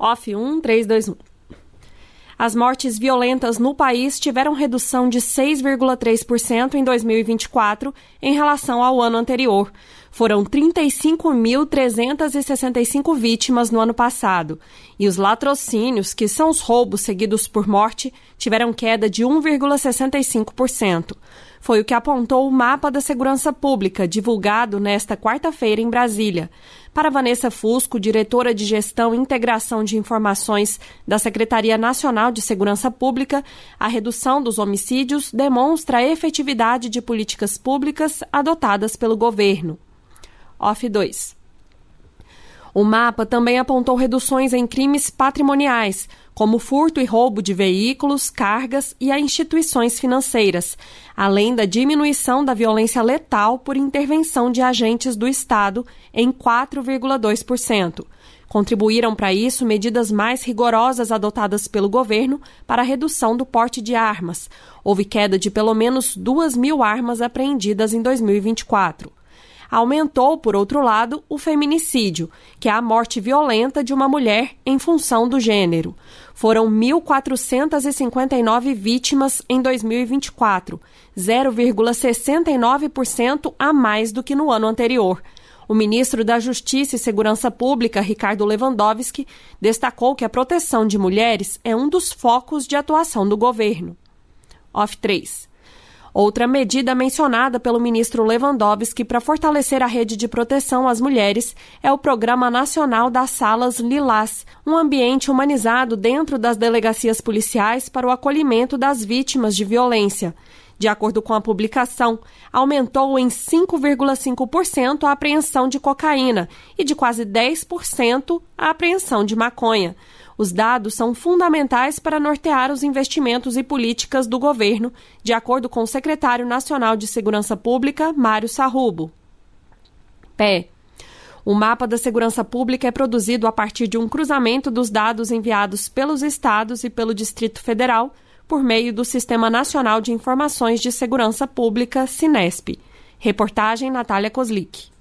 Off 1, 3, 2, 1. As mortes violentas no país tiveram redução de 6,3% em 2024 em relação ao ano anterior. Foram 35.365 vítimas no ano passado. E os latrocínios, que são os roubos seguidos por morte, tiveram queda de 1,65%. Foi o que apontou o Mapa da Segurança Pública, divulgado nesta quarta-feira em Brasília. Para Vanessa Fusco, diretora de Gestão e Integração de Informações da Secretaria Nacional de Segurança Pública, a redução dos homicídios demonstra a efetividade de políticas públicas adotadas pelo governo. Off 2. O mapa também apontou reduções em crimes patrimoniais, como furto e roubo de veículos, cargas e a instituições financeiras, além da diminuição da violência letal por intervenção de agentes do Estado em 4,2%. Contribuíram para isso medidas mais rigorosas adotadas pelo governo para a redução do porte de armas. Houve queda de pelo menos 2.000 armas apreendidas em 2024. Aumentou, por outro lado, o feminicídio, que é a morte violenta de uma mulher em função do gênero. Foram 1.459 vítimas em 2024, 0,69% a mais do que no ano anterior. O ministro da Justiça e Segurança Pública, Ricardo Lewandowski, destacou que a proteção de mulheres é um dos focos de atuação do governo. Off 3. Outra medida mencionada pelo ministro Lewandowski para fortalecer a rede de proteção às mulheres é o Programa Nacional das Salas Lilás, um ambiente humanizado dentro das delegacias policiais para o acolhimento das vítimas de violência. De acordo com a publicação, aumentou em 5,5% a apreensão de cocaína e de quase 10% a apreensão de maconha. Os dados são fundamentais para nortear os investimentos e políticas do governo, de acordo com o secretário nacional de Segurança Pública, Mário Sarrubo. Pé. O Mapa da Segurança Pública é produzido a partir de um cruzamento dos dados enviados pelos estados e pelo Distrito Federal por meio do Sistema Nacional de Informações de Segurança Pública, SINESP. Reportagem Natália Kozlik.